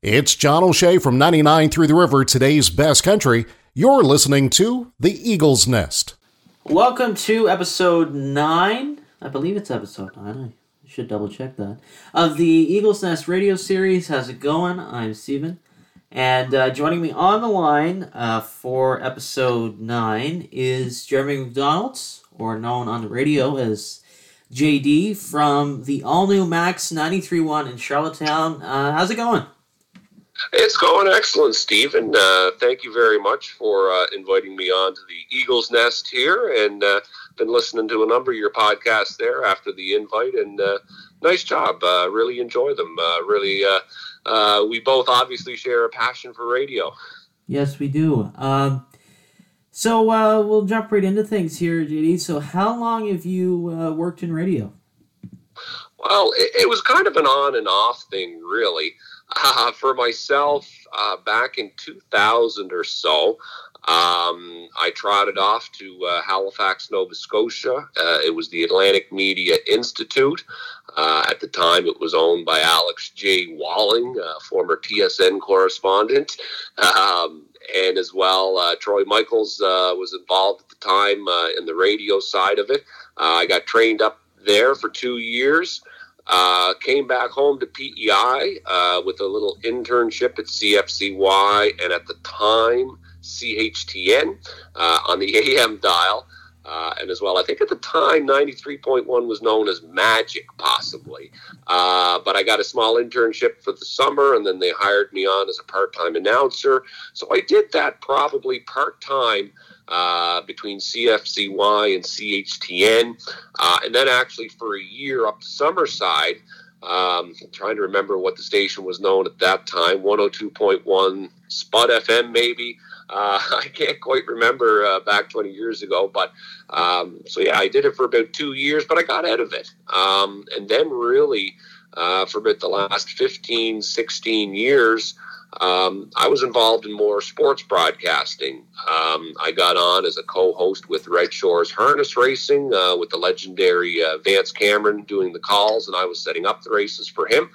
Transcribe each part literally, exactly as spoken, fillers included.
It's John O'Shea from ninety-nine Through the River, today's best country. You're listening to The Eagle's Nest. Welcome to episode nine. I believe it's episode nine. I should double check that. Of the Eagle's Nest radio series. How's it going? I'm Steven. And uh, joining me on the line uh, for episode nine is Jeremy McDonald, or known on the radio as J D, from the all-new Max ninety-three point one in Charlottetown. Uh, how's it going? It's going excellent, Stephen. Uh, thank you very much for uh, inviting me on to the Eagle's Nest here, and uh, been listening to a number of your podcasts there after the invite, and uh, nice job. Uh, really enjoy them. Uh, really, uh, uh, we both obviously share a passion for radio. Yes, we do. Um, so uh, we'll jump right into things here, J D. So how long have you uh, worked in radio? Well, it, it was kind of an on and off thing, really. Uh, for myself, uh, back in two thousand or so, um, I trotted off to uh, Halifax, Nova Scotia. Uh, it was the Atlantic Media Institute. Uh, at the time, it was owned by Alex J. Walling, uh, former T S N correspondent. Um, and as well, uh, Troy Michaels uh, was involved at the time uh, in the radio side of it. Uh, I got trained up there for two years. Uh, came back home to P E I uh, with a little internship at C F C Y and at the time C H T N uh, on the A M dial. Uh, and as well, I think at the time ninety-three point one was known as Magic, possibly. Uh, but I got a small internship for the summer, and then they hired me on as a part-time announcer. So I did that probably part-time Uh, between C F C Y and C H T N, uh, and then actually for a year up to Summerside. Um, I'm trying to remember what the station was known at that time, one oh two point one Spud F M maybe. Uh, I can't quite remember uh, back twenty years ago, but um, so yeah, I did it for about two years, but I got out of it. Um, and then really uh, for about the last fifteen, sixteen years, Um, I was involved in more sports broadcasting. Um, I got on as a co-host with Red Shores Harness Racing uh, with the legendary uh, Vance Cameron doing the calls, and I was setting up the races for him.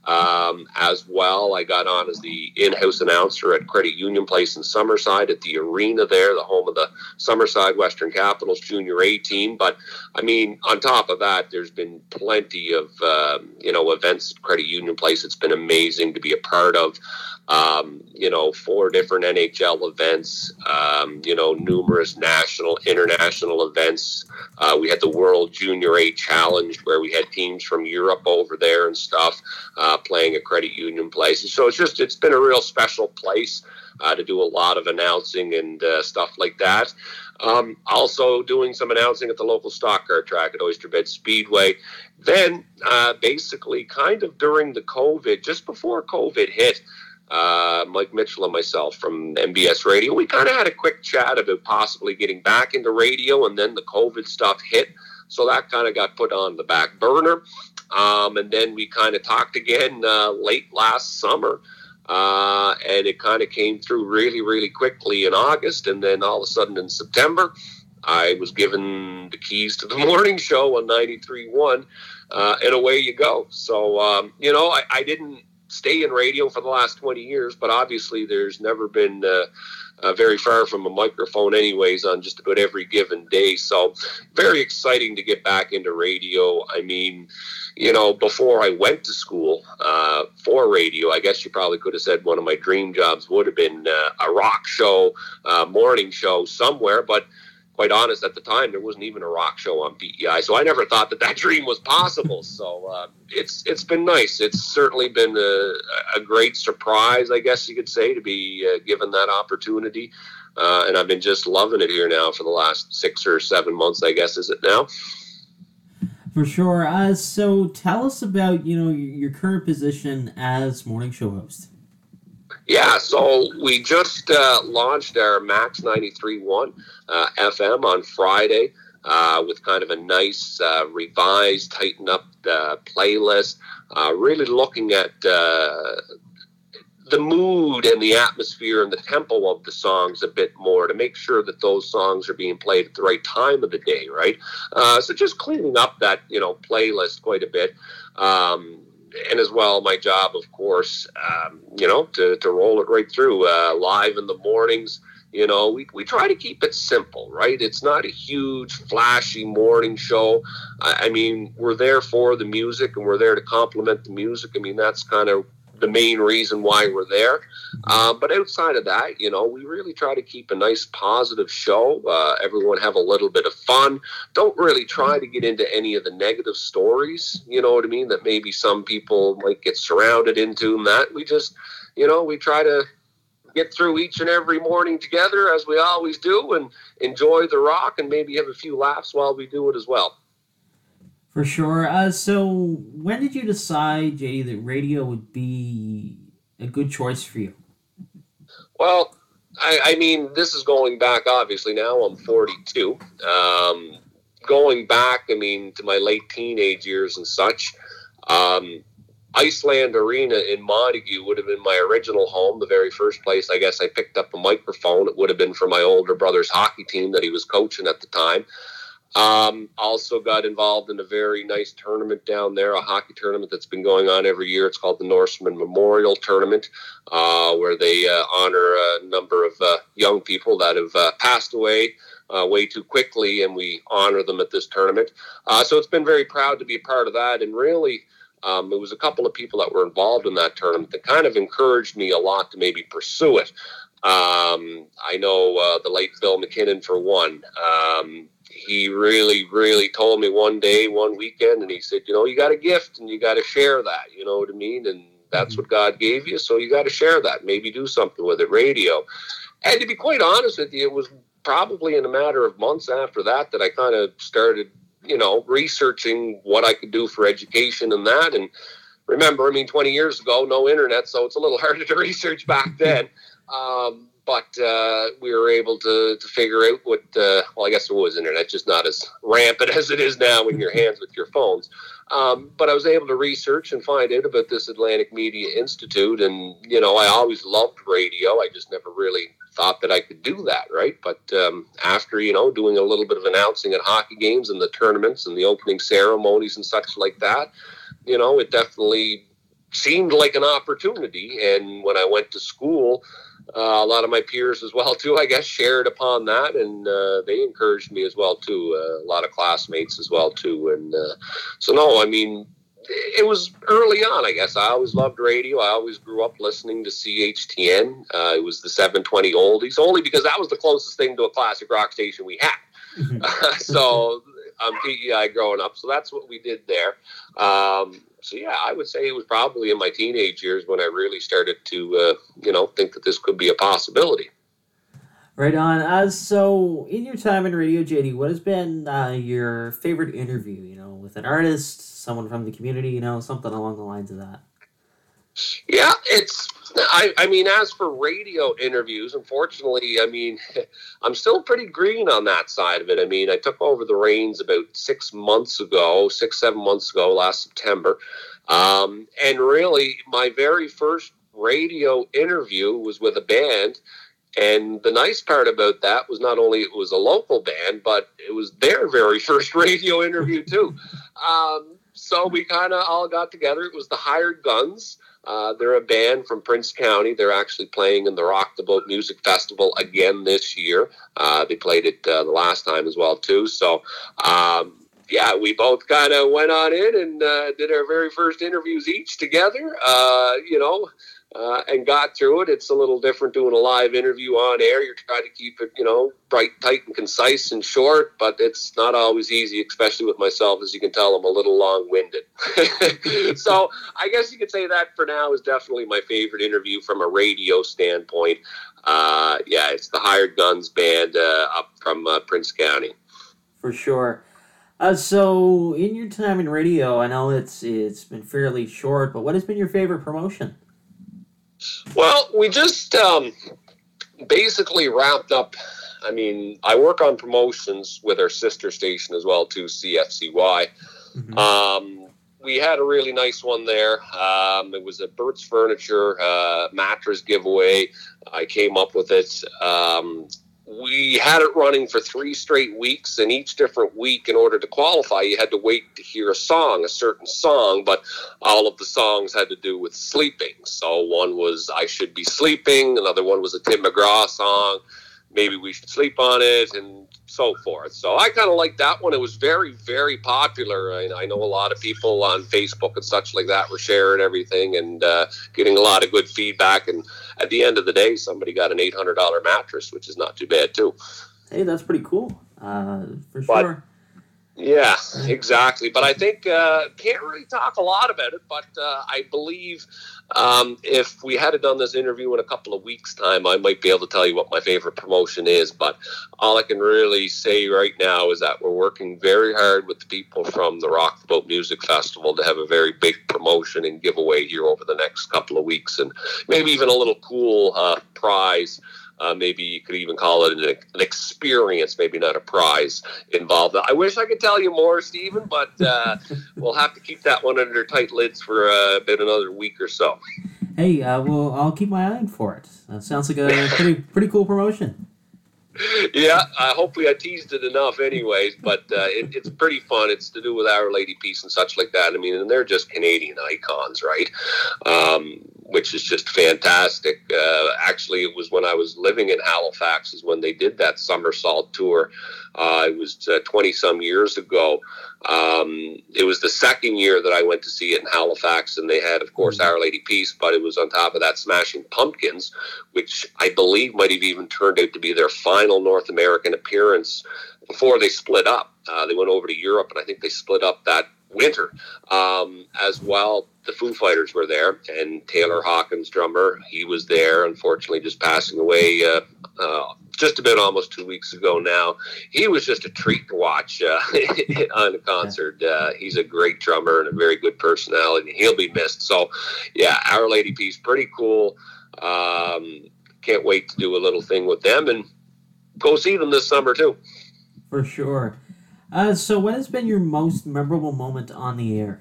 Um, as well, I got on as the in-house announcer at Credit Union Place in Summerside at the arena there, the home of the Summerside Western Capitals Junior A team. But, I mean, on top of that, there's been plenty of, um, you know, events at Credit Union Place. It's been amazing to be a part of. Um, you know, four different N H L events, um, you know, numerous national, international events. Uh, we had the World Junior A Challenge where we had teams from Europe over there and stuff uh, playing at Credit Union Place. So it's just, it's been a real special place uh, to do a lot of announcing and uh, stuff like that. Um, also doing some announcing at the local stock car track at Oyster Bed Speedway. Then uh, basically kind of during the COVID, just before COVID hit, Uh, Mike Mitchell and myself from M B S Radio, we kind of had a quick chat about possibly getting back into radio, and then the COVID stuff hit, so that kind of got put on the back burner. Um, and then we kind of talked again uh, late last summer, uh, and it kind of came through really, really quickly in August, and then all of a sudden in September, I was given the keys to the morning show on ninety-three point one, uh, and away you go. So, um, you know, I, I didn't stay in radio for the last twenty years, but obviously there's never been uh, uh, very far from a microphone anyways on just about every given day. So very exciting to get back into radio. I mean, you know, before I went to school uh, for radio, I guess you probably could have said one of my dream jobs would have been uh, a rock show, uh, morning show somewhere, but quite honest, at the time, there wasn't even a rock show on P E I, so I never thought that that dream was possible. So uh, it's it's been nice. It's certainly been a, a great surprise, I guess you could say, to be uh, given that opportunity. Uh, and I've been just loving it here now for the last six or seven months, I guess, is it now? For sure. Uh, so tell us about, you know, your current position as morning show host. Yeah, so we just uh, launched our Max ninety-three point one uh, F M on Friday uh, with kind of a nice uh, revised, tightened up uh, playlist, uh, really looking at uh, the mood and the atmosphere and the tempo of the songs a bit more to make sure that those songs are being played at the right time of the day, right? Uh, so just cleaning up that, you know, playlist quite a bit. Um, and as well, my job, of course, um, you know, to, to roll it right through, uh, live in the mornings. You know, we, we try to keep it simple, right? It's not a huge, flashy morning show. I, I mean, we're there for the music, and we're there to complement the music. I mean, that's kind of the main reason why we're there. Uh, but outside of that, you know, we really try to keep a nice, positive show. Uh, everyone have a little bit of fun. Don't really try to get into any of the negative stories, you know what I mean, that maybe some people might get surrounded into, and that we just, you know, we try to get through each and every morning together, as we always do, and enjoy the rock and maybe have a few laughs while we do it as well. For sure. Uh, so when did you decide, J D, that radio would be a good choice for you? Well, I, I mean, this is going back, obviously, now I'm forty-two. Um, going back, I mean, to my late teenage years and such, um, Iceland Arena in Montague would have been my original home, the very first place I guess I picked up a microphone. It would have been for my older brother's hockey team that he was coaching at the time. Um, also got involved in a very nice tournament down there, a hockey tournament that's been going on every year. It's called the Norseman Memorial Tournament, uh, where they uh, honor a number of uh, young people that have uh, passed away uh, way too quickly, and we honor them at this tournament. Uh, so it's been very proud to be a part of that, and really um, it was a couple of people that were involved in that tournament that kind of encouraged me a lot to maybe pursue it. Um, I know uh, the late Bill McKinnon, for one. Um, He really, really told me one day, one weekend, and he said, you know, you got a gift and you got to share that, you know what I mean? And that's what God gave you, so you got to share that, maybe do something with it, radio. And to be quite honest with you, it was probably in a matter of months after that that I kind of started, you know, researching what I could do for education and that. And remember, I mean, twenty years ago, no internet, so it's a little harder to research back then. Um, But uh, we were able to, to figure out what, uh, well, I guess there was internet, just not as rampant as it is now in your hands with your phones. Um, but I was able to research and find out about this Atlantic Media Institute. And, you know, I always loved radio. I just never really thought that I could do that, right? But um, after, you know, doing a little bit of announcing at hockey games and the tournaments and the opening ceremonies and such like that, you know, it definitely seemed like an opportunity. And when I went to school, Uh, a lot of my peers as well, too, I guess, shared upon that, and uh, they encouraged me as well, too. Uh, a lot of classmates as well, too. And uh, so, no, I mean, it was early on, I guess. I always loved radio. I always grew up listening to C H T N. Uh, it was the seven twenty oldies, only because that was the closest thing to a classic rock station we had. uh, so I'm P E I growing up, so that's what we did there. Um, so, yeah, I would say it was probably in my teenage years when I really started to, uh, you know, think that this could be a possibility. Right on. Uh, so, in your time in radio, J D, what has been uh, your favorite interview, you know, with an artist, someone from the community, you know, something along the lines of that? Yeah, it's, I, I mean, as for radio interviews, unfortunately, I mean, I'm still pretty green on that side of it. I mean, I took over the reins about six months ago, six, seven months ago, last September. Um, and really, my very first radio interview was with a band. And the nice part about that was not only it was a local band, but it was their very first radio interview, too. Um, so we kind of all got together. It was the Hired Guns. Uh, they're a band from Prince County. They're actually playing in the Rock the Boat Music Festival again this year. Uh, they played it uh, the last time as well, too. So, um, yeah, we both kind of went on in and uh, did our very first interviews each together, uh, you know, uh, and got through it. It's a little different doing a live interview on air. You're trying to keep it, you know, bright, tight, and concise and short, but it's not always easy, especially with myself. As you can tell, I'm a little long-winded. So I guess you could say that for now is definitely my favorite interview from a radio standpoint. Uh, yeah, it's the Hired Guns band uh, up from uh, Prince County. For sure. Uh, so in your time in radio, I know it's it's been fairly short, but what has been your favorite promotion? Well, we just um, basically wrapped up. I mean, I work on promotions with our sister station as well, too, C F C Y. Mm-hmm. Um, we had a really nice one there. Um, it was a Burt's Furniture uh, mattress giveaway. I came up with it. Um, we had it running for three straight weeks, and each different week, in order to qualify, you had to wait to hear a song, a certain song, but all of the songs had to do with sleeping. So one was I Should Be Sleeping, another one was a Tim McGraw song, Maybe We Should Sleep on It, and so forth. So I kind of liked that one. It was very, very popular. I, I know a lot of people on Facebook and such like that were sharing everything and uh, getting a lot of good feedback. And at the end of the day, somebody got an eight hundred dollars mattress, which is not too bad, too. Hey, that's pretty cool, uh, for but, sure. Yeah, exactly. But I think, uh, can't really talk a lot about it, but uh, I believe um, if we had done this interview in a couple of weeks' time, I might be able to tell you what my favorite promotion is. But all I can really say right now is that we're working very hard with the people from the Rock the Boat Music Festival to have a very big promotion and giveaway here over the next couple of weeks, and maybe even a little cool uh, prize. Uh, maybe you could even call it an, an experience, maybe not a prize involved. I wish I could tell you more, Stephen, but uh, we'll have to keep that one under tight lids for uh, about another week or so. Hey, uh, well, I'll keep my eye out for it. That sounds like a pretty pretty cool promotion. Yeah, uh, hopefully I teased it enough anyways, but uh, it, it's pretty fun. It's to do with Our Lady Peace and such like that. I mean, and they're just Canadian icons, right? Um, which is just fantastic. Uh, actually, it was when I was living in Halifax is when they did that Somersault tour. Uh, it was uh, twenty-some years ago. Um, it was the second year that I went to see it in Halifax, and they had, of course, Our Lady Peace, but it was on top of that Smashing Pumpkins, which I believe might have even turned out to be their final North American appearance before they split up. Uh, they went over to Europe, and I think they split up that winter um, as well. The Foo Fighters were there, and Taylor Hawkins, drummer, he was there, unfortunately just passing away uh, uh, just about almost two weeks ago now. He was just a treat to watch uh, on a concert. Uh, he's a great drummer and a very good personality. He'll be missed. So, yeah, Our Lady Peace, pretty cool. Um, can't wait to do a little thing with them and go see them this summer, too. For sure. Uh, so what has been your most memorable moment on the air?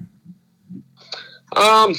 Um,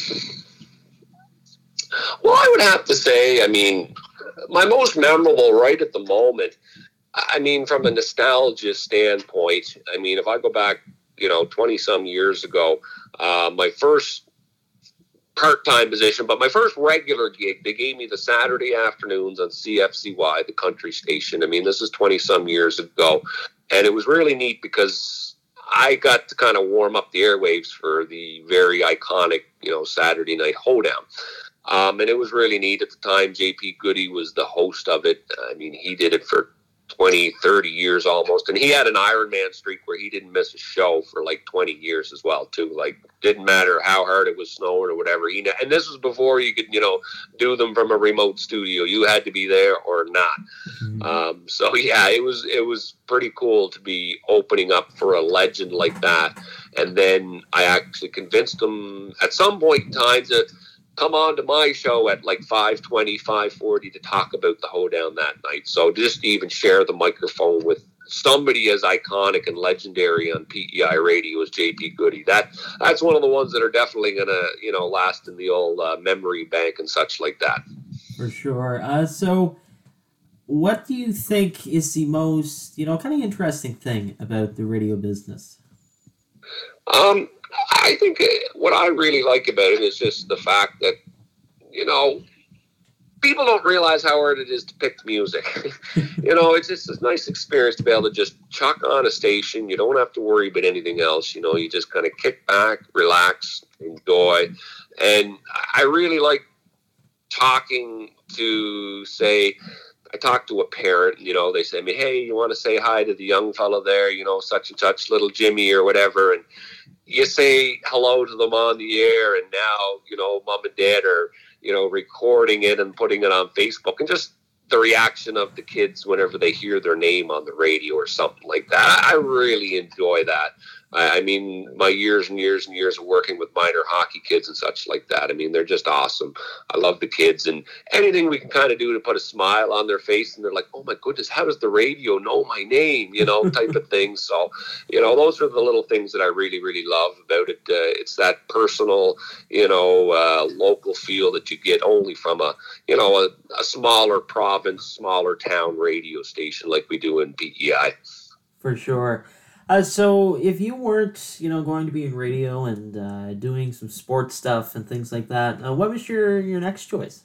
well, I would have to say, I mean, my most memorable right at the moment, I mean, from a nostalgia standpoint, I mean, if I go back, you know, twenty-some years ago, uh, my first part-time position, but my first regular gig, they gave me the Saturday afternoons on C F C Y, the country station. I mean, this is twenty-some years ago, and it was really neat because I got to kind of warm up the airwaves for the very iconic, you know, Saturday Night Hoedown. Um, and it was really neat at the time. J P Goody was the host of it. I mean, he did it for twenty, thirty years almost. And he had an Iron Man streak where he didn't miss a show for like twenty years as well, too. Like, didn't matter how hard it was snowing or whatever. He, and this was before you could, you know, do them from a remote studio. You had to be there or not. Mm-hmm. Um, so, yeah, it was it was pretty cool to be opening up for a legend like that. And then I actually convinced him at some point in time to come on to my show at like five twenty, five forty to talk about the Hoedown that night. So just to even share the microphone with somebody as iconic and legendary on P E I radio as J P Goody. That that's one of the ones that are definitely gonna, you know, last in the old uh, memory bank and such like that. For sure. Uh, so what do you think is the most, you know, kind of interesting thing about the radio business? Um, I think what I really like about it is just the fact that, you know, people don't realize how hard it is to pick music. You know, it's just a nice experience to be able to just chuck on a station. You don't have to worry about anything else. You know, you just kind of kick back, relax, enjoy. And I really like talking to, say, I talk to a parent, you know, they say to me, hey, you want to say hi to the young fellow there, you know, such and such, little Jimmy or whatever. And you say hello to them on the air, and now, you know, mom and dad are, you know, recording it and putting it on Facebook, and just the reaction of the kids whenever they hear their name on the radio or something like that. I really enjoy that. I, I mean, my years and years and years of working with minor hockey kids and such like that. I mean, they're just awesome. I love the kids, and anything we can kind of do to put a smile on their face, and they're like, oh my goodness, how does the radio know my name, you know, type of thing. So, you know, those are the little things that I really, really love about it. Uh, it's that personal, you know, uh, local feel that you get only from a, you know, a, a smaller province, smaller town radio station like we do in P E I. For sure. Uh, so if you weren't, you know, going to be in radio and uh, doing some sports stuff and things like that, uh, what was your, your next choice?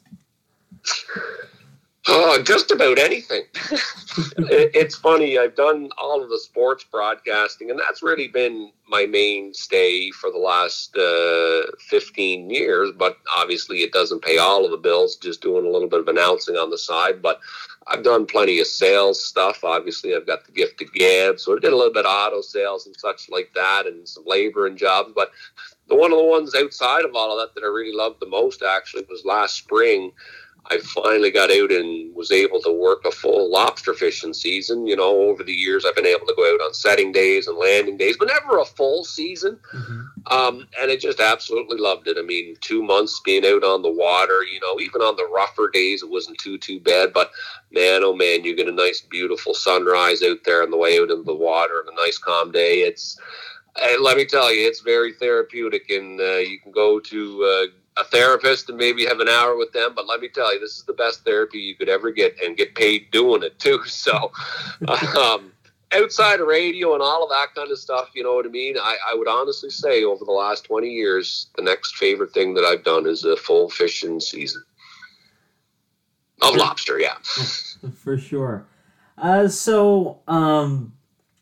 Oh, just about anything. it, it's funny. I've done all of the sports broadcasting, and that's really been my mainstay for the last uh, fifteen years. But obviously, it doesn't pay all of the bills, just doing a little bit of announcing on the side. But I've done plenty of sales stuff. Obviously, I've got the gift to gab, so I did a little bit of auto sales and such like that, and some labor and jobs. But the one of the ones outside of all of that that I really loved the most, actually, was last spring. I finally got out and was able to work a full lobster fishing season. You know, over the years, I've been able to go out on setting days and landing days, but never a full season. Mm-hmm. Um, and I just absolutely loved it. I mean, two months being out on the water, you know, even on the rougher days, it wasn't too, too bad. But man, oh man, you get a nice, beautiful sunrise out there on the way out into the water and a nice calm day. It's, and let me tell you, it's very therapeutic, and uh, you can go to uh, a therapist and maybe have an hour with them, but let me tell you, this is the best therapy you could ever get, and get paid doing it too. So um, outside of radio and all of that kind of stuff, you know what I mean? I, I would honestly say over the last twenty years, the next favorite thing that I've done is a full fishing season of lobster. Yeah, for sure. Uh, so um,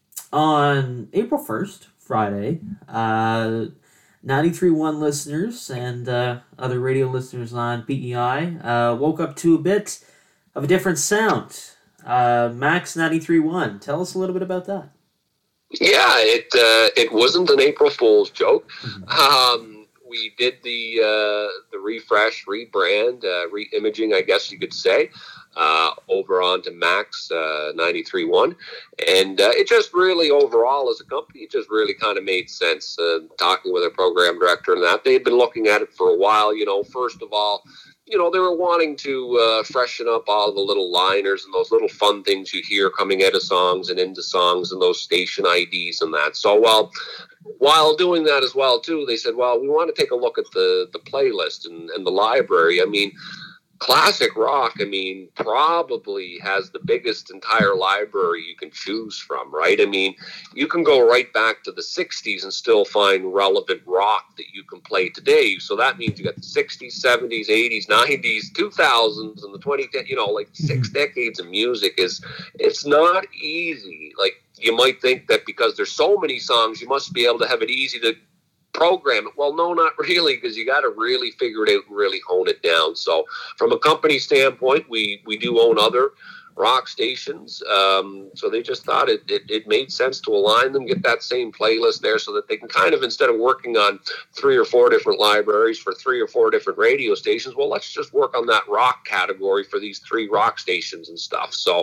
on April first, Friday, uh, ninety-three point one listeners and uh, other radio listeners on P E I uh, woke up to a bit of a different sound. Uh, Max ninety-three point one. Tell us a little bit about that. Yeah, it uh, it wasn't an April Fool's joke. Mm-hmm. Um, we did the uh, the refresh, rebrand, uh, re-imaging, I guess you could say, uh, over onto Max uh, ninety-three point one. And uh, it just really, overall, as a company, it just really kind of made sense. Uh, talking with our program director and that, they'd been looking at it for a while. You know, first of all, you know, they were wanting to uh, freshen up all the little liners and those little fun things you hear coming out of songs and into songs and those station I Ds and that. So, well, while doing that as well, too, they said, well, we want to take a look at the, the playlist and, and the library. I mean, classic rock, I mean, probably has the biggest entire library you can choose from, right? I mean, you can go right back to the sixties and still find relevant rock that you can play today. So that means you got the sixties, seventies, eighties, nineties, two thousands, and the twenties, you know, like six decades of music is, it's not easy. Like, you might think that because there's so many songs, you must be able to have it easy to program it. Well, no, not really, because you got to really figure it out and really hone it down. So from a company standpoint, we we do own other rock stations. Um, so they just thought it, it, it made sense to align them, get that same playlist there so that they can kind of, instead of working on three or four different libraries for three or four different radio stations, well, let's just work on that rock category for these three rock stations and stuff. So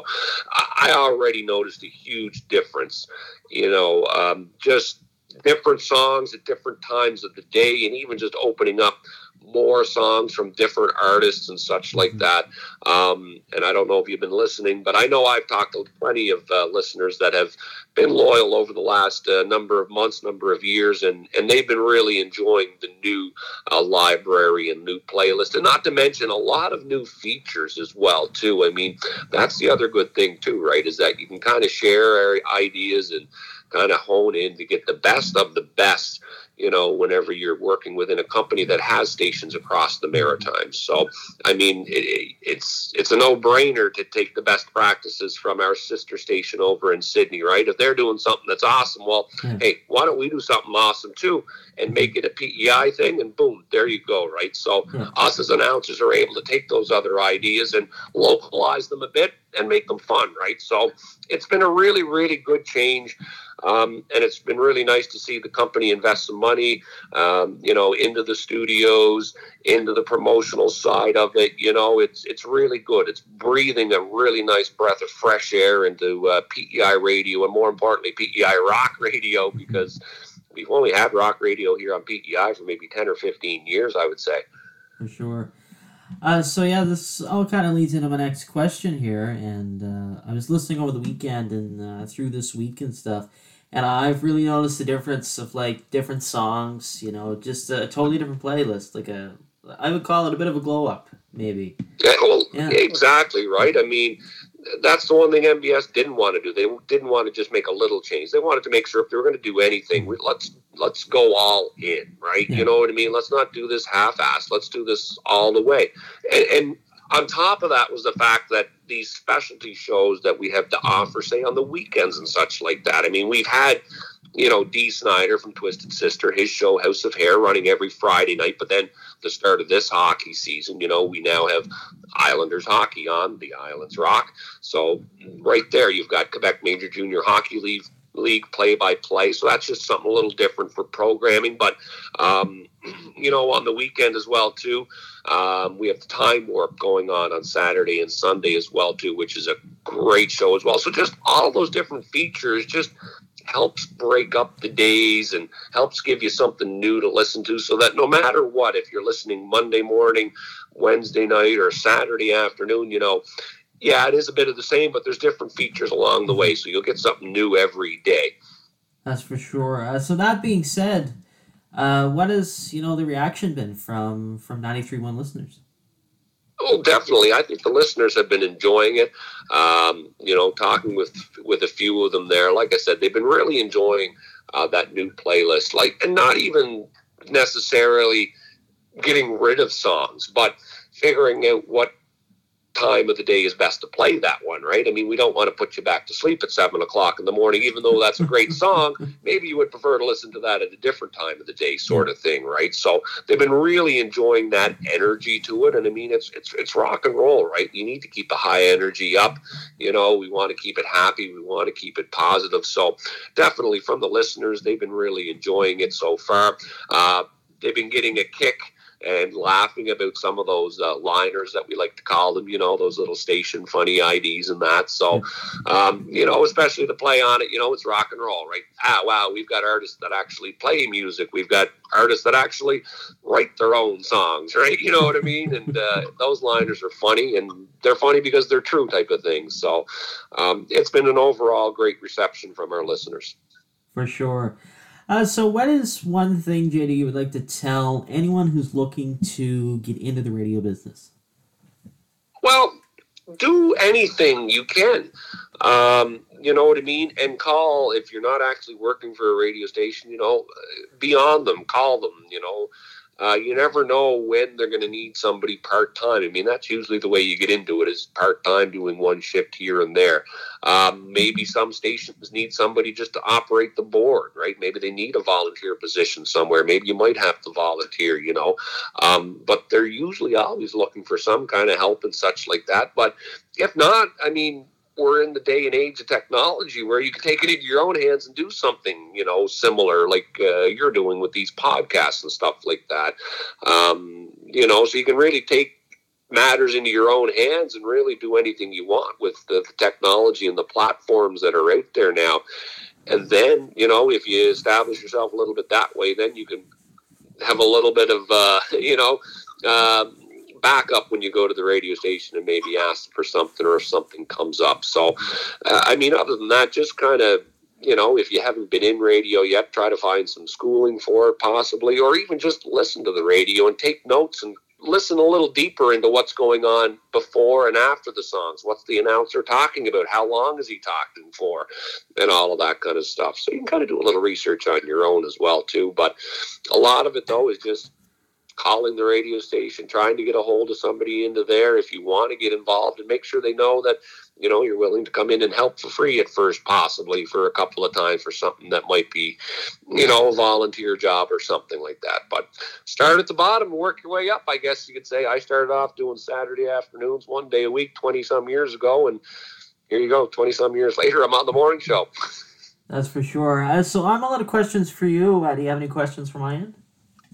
I already noticed a huge difference, you know, um, just different songs at different times of the day, and even just opening up more songs from different artists and such like that. Um, and I don't know if you've been listening, but I know I've talked to plenty of uh, listeners that have been loyal over the last uh, number of months, number of years, and, and they've been really enjoying the new uh, library and new playlist, and not to mention a lot of new features as well, too. I mean, that's the other good thing, too, right, is that you can kind of share ideas and kind of hone in to get the best of the best, you know, whenever you're working within a company that has stations across the Maritimes. So, I mean, it, it's it's a no-brainer to take the best practices from our sister station over in Sydney, right? If they're doing something that's awesome, well, yeah. Hey, why don't we do something awesome too and make it a P E I thing, and boom, there you go, right? So yeah. Us as announcers are able to take those other ideas and localize them a bit and make them fun, right? So it's been a really, really good change. Um, and it's been really nice to see the company invest some money, um, you know, into the studios, into the promotional side of it. You know, it's it's really good. It's breathing a really nice breath of fresh air into uh, P E I radio, and more importantly, P E I rock radio, because we've only had rock radio here on P E I for maybe ten or fifteen years, I would say. For sure. Uh, so yeah, this all kind of leads into my next question here, and uh, I was listening over the weekend and uh, through this week and stuff, and I've really noticed the difference of like different songs, you know, just a totally different playlist, like a, I would call it a bit of a glow up, maybe. Yeah, well, Yeah. exactly, right? I mean, that's the one thing M B S didn't want to do. They didn't want to just make a little change. They wanted to make sure if they were going to do anything, we, let's let's go all in, right? Yeah. You know what I mean? Let's not do this half-assed. Let's do this all the way. And, and on top of that was the fact that these specialty shows that we have to offer, say, on the weekends and such like that. I mean, we've had, you know, Dee Snider from Twisted Sister, his show House of Hair running every Friday night. But then the start of this hockey season, you know, we now have Islanders hockey on the Islands Rock. So right there, you've got Quebec Major Junior Hockey League, League play-by-play. So that's just something a little different for programming. But, um, you know, on the weekend as well, too, um, we have the Time Warp going on on Saturday and Sunday as well, too, which is a great show as well. So just all those different features just helps break up the days and helps give you something new to listen to, so that no matter what, if you're listening Monday morning, Wednesday night, or Saturday afternoon, you know, yeah, it is a bit of the same, but there's different features along the way, so you'll get something new every day. That's for sure. Uh, so that being said, uh, what has, you know, the reaction been from from ninety-three point one listeners? Oh, definitely. I think the listeners have been enjoying it. Um, you know, talking with with a few of them there, like I said, they've been really enjoying uh, that new playlist. Like, and not even necessarily getting rid of songs, but figuring out what time of the day is best to play that one, right? I mean, we don't want to put you back to sleep at seven o'clock in the morning, even though that's a great song. Maybe you would prefer to listen to that at a different time of the day, sort of thing, right? So they've been really enjoying that energy to it. And I mean, it's it's it's rock and roll, right? You need to keep the high energy up. You know, we want to keep it happy. We want to keep it positive. So definitely from the listeners, they've been really enjoying it so far. Uh, they've been getting a kick and laughing about some of those uh, liners that we like to call them, you know, those little station funny I Ds and that. So, um, you know, especially the play on it, you know, it's rock and roll, right? Ah, wow, we've got artists that actually play music. We've got artists that actually write their own songs, right? You know what I mean? And uh, those liners are funny, and they're funny because they're true type of things. So um, it's been an overall great reception from our listeners. For sure. Uh, so what is one thing, J D, you would like to tell anyone who's looking to get into the radio business? Well, do anything you can. Um, you know what I mean? And call, if you're not actually working for a radio station, you know, be on them, call them, you know. Uh, you never know when they're going to need somebody part-time. I mean, that's usually the way you get into it, is part-time, doing one shift here and there. Um, maybe some stations need somebody just to operate the board, right? Maybe they need a volunteer position somewhere. Maybe you might have to volunteer, you know. Um, but they're usually always looking for some kind of help and such like that. But if not, I mean, we're in the day and age of technology where you can take it into your own hands and do something, you know, similar like uh, you're doing with these podcasts and stuff like that. Um, you know, so you can really take matters into your own hands and really do anything you want with the, the technology and the platforms that are out there now. And then, you know, if you establish yourself a little bit that way, then you can have a little bit of, uh, you know, um, back up when you go to the radio station and maybe ask for something, or if something comes up. So, uh, I mean, other than that, just kind of, you know, if you haven't been in radio yet, try to find some schooling for it possibly, or even just listen to the radio and take notes and listen a little deeper into what's going on before and after the songs. What's the announcer talking about? How long is he talking for? And all of that kind of stuff. So you can kind of do a little research on your own as well, too. But a lot of it, though, is just calling the radio station, trying to get a hold of somebody into there if you want to get involved, and make sure they know that, you know, you're willing to come in and help for free at first, possibly for a couple of times for something that might be, you know, a volunteer job or something like that. But start at the bottom and work your way up, I guess you could say. I started off doing Saturday afternoons one day a week twenty some years ago, and here you go, twenty some years later, I'm on the morning show. That's for sure. Uh, so I'm a lot of questions for you. Uh, do you have any questions from my end?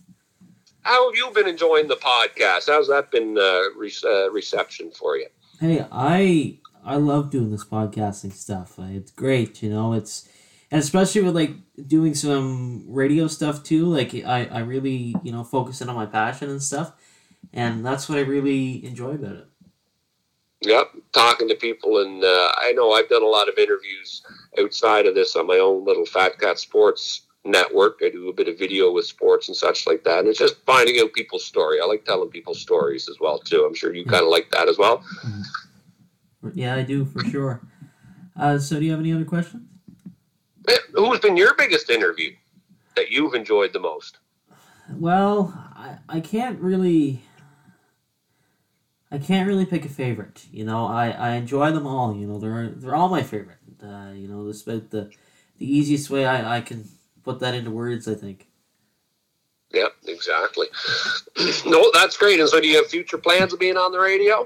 How have you been enjoying the podcast? How's that been uh, re- uh, reception for you? Hey, I I love doing this podcasting stuff. Uh, It's great, you know. It's And especially with like doing some radio stuff too, like I, I really, you know, focus in on my passion and stuff. And that's what I really enjoy about it. Yep, talking to people, and uh, I know I've done a lot of interviews outside of this on my own little Fat Cat Sports network. I do a bit of video with sports and such like that, and it's just finding out people's story. I like telling people's stories as well too. I'm sure you kind of like that as well. Mm-hmm. Yeah, I do for sure. Uh, so, do you have any other questions? Who's been your biggest interview that you've enjoyed the most? Well, I, I can't really. I can't really pick a favorite. You know, I, I enjoy them all. You know, they're they're all my favorite. Uh, you know, this about the the easiest way I, I can put that into words, I think. Yeah, exactly. No, that's great. And so, do you have future plans of being on the radio?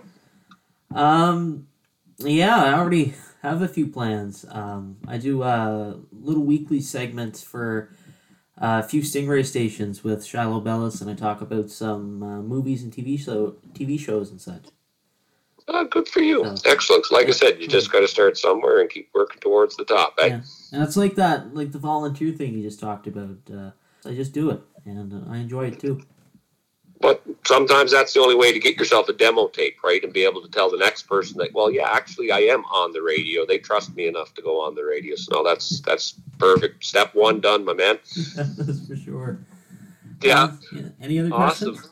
Um, yeah, I already have a few plans. Um, I do uh, little weekly segments for uh, a few Stingray stations with Shiloh Bellis, and I talk about some uh, movies and T V show T V shows and such. Oh, good for you. So, Excellent. Like I said, you just got to start somewhere and keep working towards the top. Eh? Yeah, and it's like that, like the volunteer thing you just talked about. Uh, I just do it, and uh, I enjoy it too. But sometimes that's the only way to get yourself a demo tape, right? And be able to tell the next person that, well, yeah, actually I am on the radio. They trust me enough to go on the radio. So no, that's that's perfect. Step one done, my man. That's for sure. Yeah. Um, yeah. Any other Awesome. questions?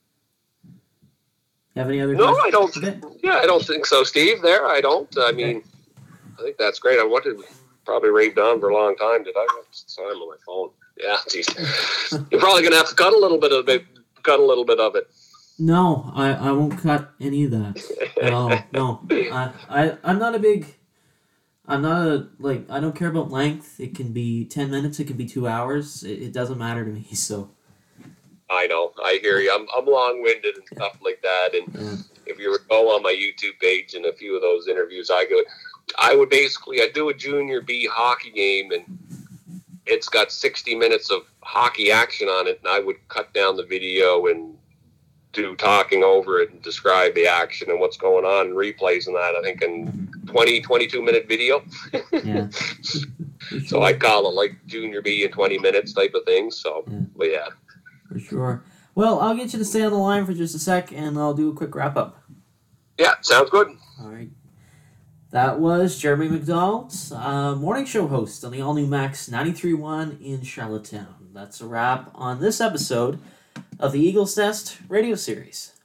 You have any other No, questions? I don't. Okay. Yeah, I don't think so, Steve. There, I don't. I mean, Okay. I think that's great. I wanted probably raved on for a long time. Did I? Sorry, I'm on my phone. Yeah, geez. You're probably gonna have to cut a little bit of it. Cut a little bit of it. No, I, I won't cut any of that at all. No, I, I I'm not a big. I'm not a like. I don't care about length. It can be ten minutes. It can be two hours. It, it doesn't matter to me. So. I know. I hear you. I'm I'm long winded and stuff like that. And Yeah. if you were to go on my YouTube page and a few of those interviews, I go. I would basically I do a junior B hockey game and it's got sixty minutes of hockey action on it, and I would cut down the video and do talking over it and describe the action and what's going on and replays and that, I think, in twenty, twenty-two minute video. Yeah. So I call it like junior B in twenty minutes type of thing. So, Yeah. but yeah. For sure. Well, I'll get you to stay on the line for just a sec, and I'll do a quick wrap-up. Yeah, sounds good. All right. That was Jeremy McDonald, uh, morning show host on the all-new Max ninety-three point one in Charlottetown. That's a wrap on this episode of the Eagles Nest radio series.